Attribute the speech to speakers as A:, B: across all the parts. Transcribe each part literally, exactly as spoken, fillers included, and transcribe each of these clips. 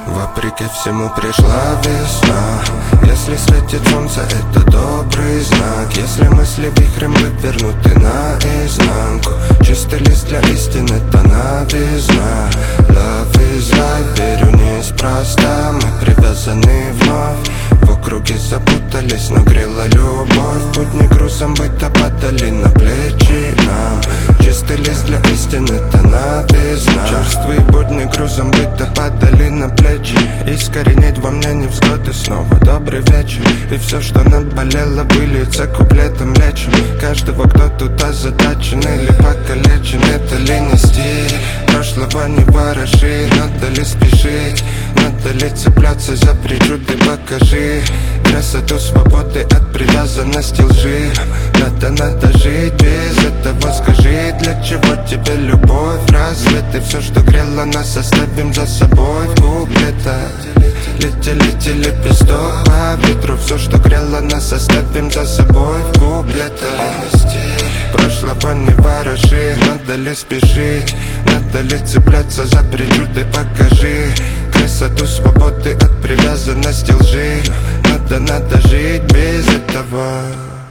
A: Вопреки всему пришла весна. Если светит солнце, это добрый знак. Если мысли вихрем вывернуты наизнанку, чистый лист для истины, это новизна. Love is life, верю неспроста. Мы привязаны вновь, в округе запутались, но грела любовь. Будни грузом быта падали на плечи нам. Чистый лист для истины, это новизна. Черствые будни грузом быта падали на плечи. Искоренить во мне невзгоды, снова добрый вечер. И все, что наболело, выльется куплетом лечим. Каждого, кто тут озадачен или покалечен, это ли не стиль? Прошлого не вороши, надо ли спешить? Надо ли цепляться за причуды, покажи красоту свободы от привязанности лжи. Надо, надо жить без этого, скажи, для чего тебе любовь? Разве ты все, что грело нас, оставим за собой в куплетах? Лети, лети, лепесток по ветру, все, что грело нас, оставим за собой в куплетах. Прошлого не вороши, надо ли спешить? Надо ли цепляться за причуды, покажи красоту свободы от привязанности лжи. Надо, надо жить без этого.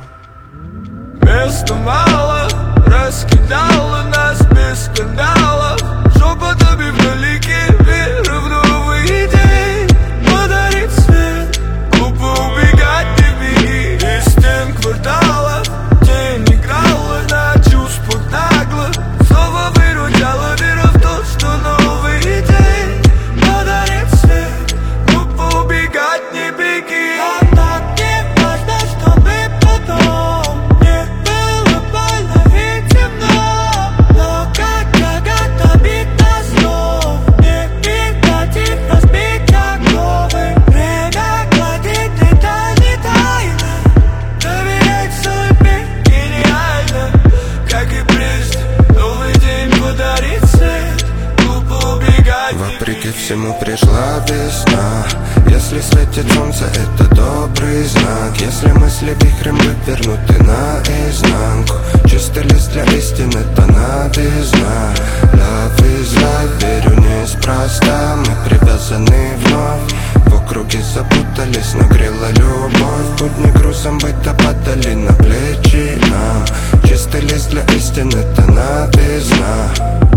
B: Места мало, раскидала нас без скандалов. Шепотами вдалеке, вера в новые идеи. Подарить свет, глупо убегать, не беги из стен кварталов. Тень играла на чувствах нагло, снова выручала вера в то, что новые идеи. Подарить свет, глупо убегать, не беги.
C: Нам так не важно, чтобы потом не было больно и темно. Но как тягот обид на снов, не видать их разбить оковы. Время гладит, это не тайна.
B: Доверять судьбе гениально, как и прежде. Новый день подарит свет, глупо убегать.
A: Вопреки всему пришла весна. Если светит солнце, это добрый знак. Если мысли вихрем вывернуты наизнанку, чистый лист для истины, это новизна. Love is life, верю неспроста. Мы привязаны вновь, в округе запутались, но грела любовь. Будни грузом быта падали на плечи нам. Чистый лист для истины, это новизна.